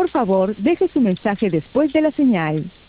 Por favor, deje su mensaje después de la señal.